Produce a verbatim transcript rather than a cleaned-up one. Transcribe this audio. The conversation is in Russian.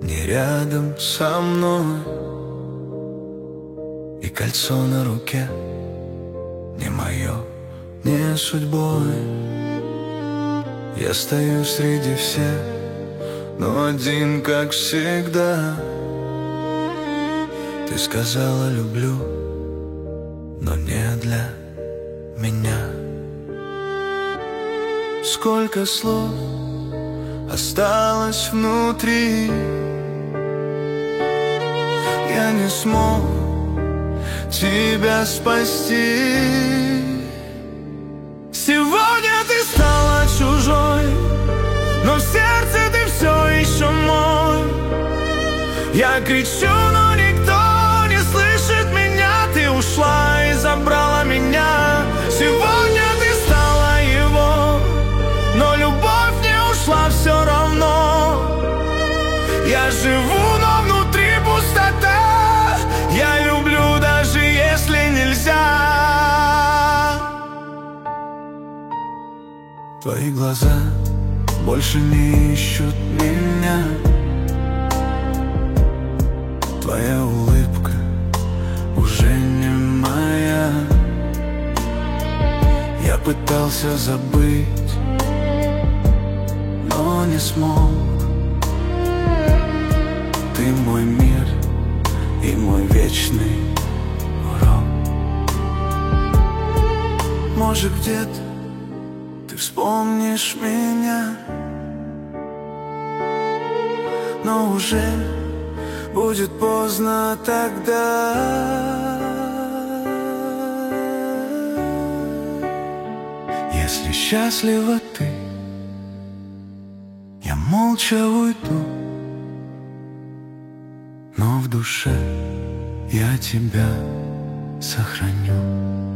не рядом со мной. И кольцо на руке не мое, не судьбой. Я стою среди всех, но один, как всегда. Ты сказала люблю, но не для меня. Сколько слов осталось внутри, я не смог тебя спасти. Сегодня ты стала чужой, но в сердце ты все еще мой. Я кричу, но никто не слышит меня. Ты ушла и забрала меня. Сегодня ты стала его, но любовь не ушла все равно. Я живу, но внутри пустота. Я люблю, даже если нельзя. Твои глаза больше не ищут меня. Твоя улыбка уже не моя. Я пытался забыть, но не смог. Ты мой мир и мой вечный урок. Может, где-то ты вспомнишь меня, но уже будет поздно тогда. Если счастлива ты, я молча уйду, но в душе я тебя сохраню.